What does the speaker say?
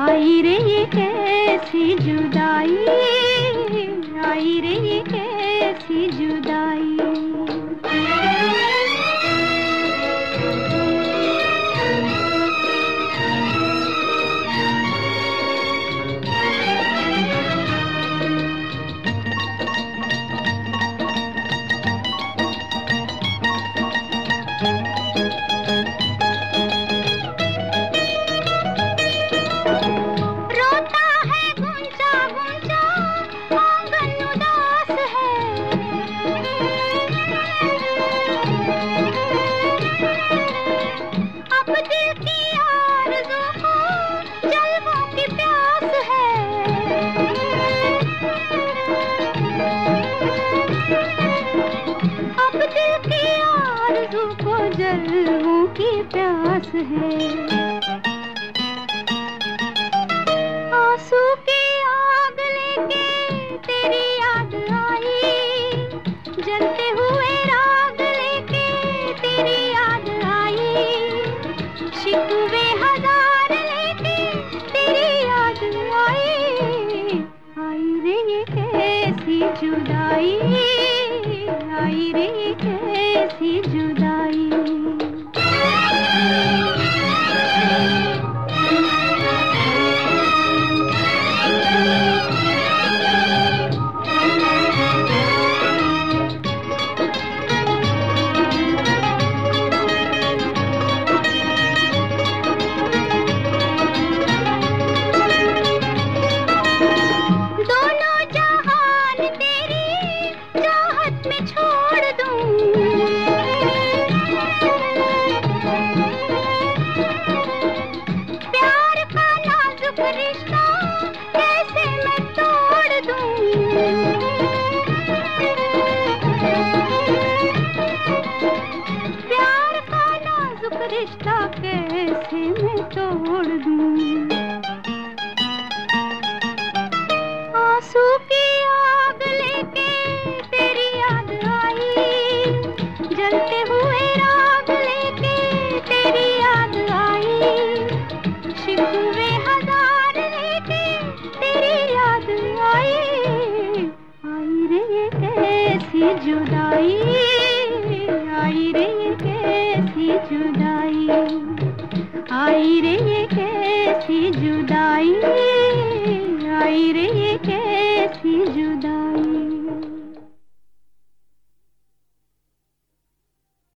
आई रे ये कैसी जुदाई, आई रे ये कैसी जुदाई। जलवों की प्यास है, आंसू की आग लेके तेरी याद आई, जलते हुए राग लेके तेरी याद आई, शिकवे हजार लेके तेरी याद आई, आई रे ये कैसी जुदाई, आई रे ये कैसी जुदाई। रिश्ता कैसे मैं तोड़ दूं, प्यार का नाजुक रिश्ता कैसे मैं तोड़ दूं। आंसू की आग लेके तेरी याद आई, जलते हुए राग लेके तेरी याद आई, शिकवे कैसी जुदाई, आई रे ये कैसी जुदाई, आई रे ये कैसी जुदाई, आई रे ये